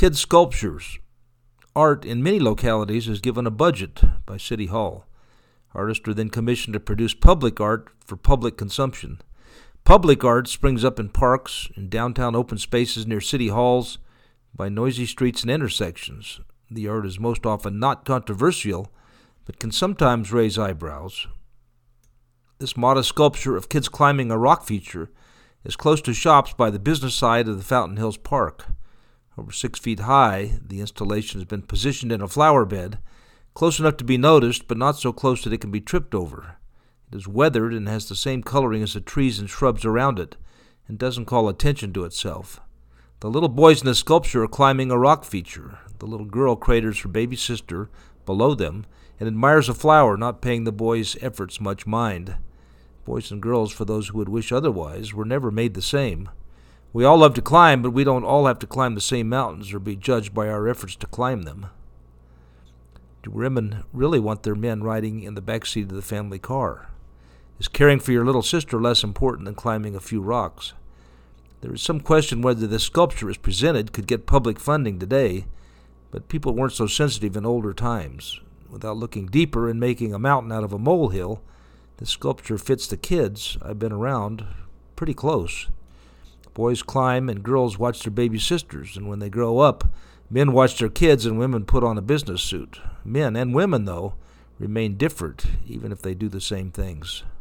Kid sculptures. Art in many localities is given a budget by City Hall. Artists are then commissioned to produce public art for public consumption. Public art springs up in parks, in downtown open spaces near city halls, by noisy streets and intersections. The art is most often not controversial, but can sometimes raise eyebrows. This modest sculpture of kids climbing a rock feature is close to shops by the business side of the Fountain Hills Park. Over 6 feet high, the installation has been positioned in a flower bed, close enough to be noticed, but not so close that it can be tripped over. It is weathered and has the same coloring as the trees and shrubs around it, and doesn't call attention to itself. The little boys in the sculpture are climbing a rock feature. The little girl craters her baby sister below them and admires a flower, not paying the boys' efforts much mind. Boys and girls, for those who would wish otherwise, were never made the same. We all love to climb, but we don't all have to climb the same mountains or be judged by our efforts to climb them. Do women really want their men riding in the back seat of the family car? Is caring for your little sister less important than climbing a few rocks? There is some question whether this sculpture as presented could get public funding today, but people weren't so sensitive in older times. Without looking deeper and making a mountain out of a molehill, the sculpture fits the kids I've been around pretty close. Boys climb and girls watch their baby sisters, and when they grow up, men watch their kids and women put on a business suit. Men and women, though, remain different, even if they do the same things.